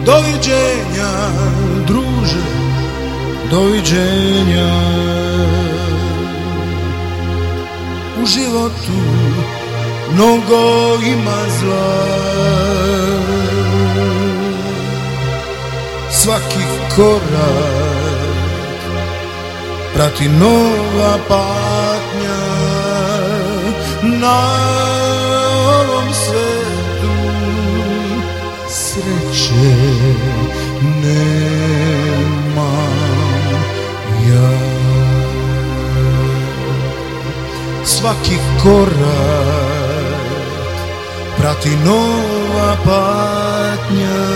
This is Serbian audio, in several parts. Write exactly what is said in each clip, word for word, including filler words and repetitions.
Doviđenja, druže, doviđenja. U životu mnogo ima zla, svaki korak prati nova patnja. Na ovom svetu sreće nemam ja. Svaki korak prati nova patnja.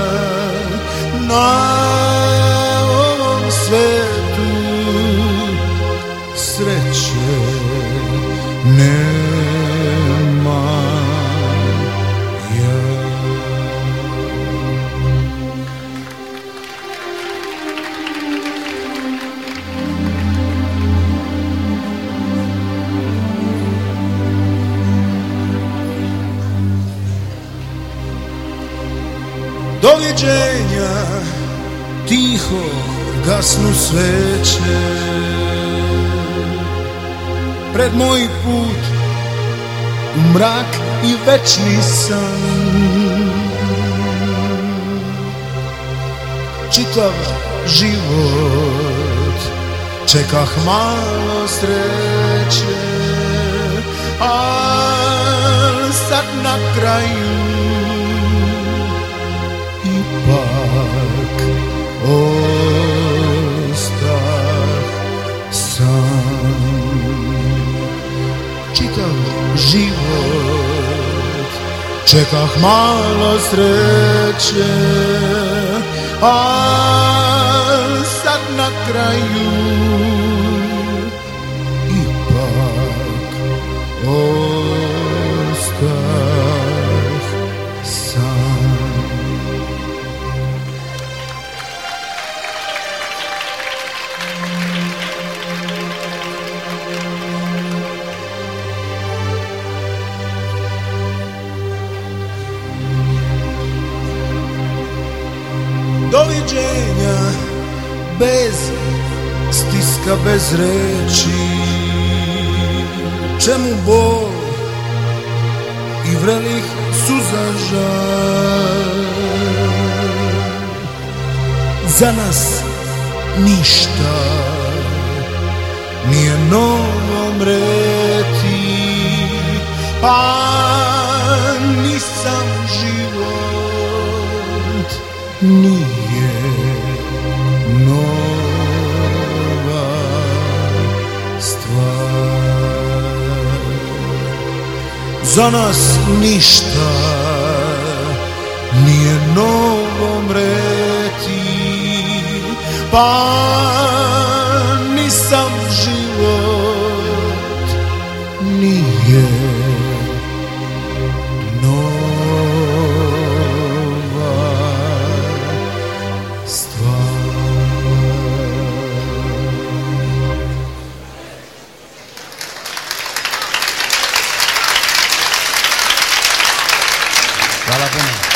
Na ovom svetu sreće nemam ja. Doviđenja, tiho gasnu sveće pred moj put u mrak i večni san. Čitav život čekah malo sreće, al sad na kraju ipak ostah sam. Čitav život čekah malo sreće, al sad na kraju ipak ostah sam. Doviđenja, bez stiska, bez reči. Čemu bol i vrelih suza žal? Za nas ništa nije novo mreti, pa nisam život, nije nova stvar. Za nas ništa nije novo mreti, pa nisam život, nije Hvala puno.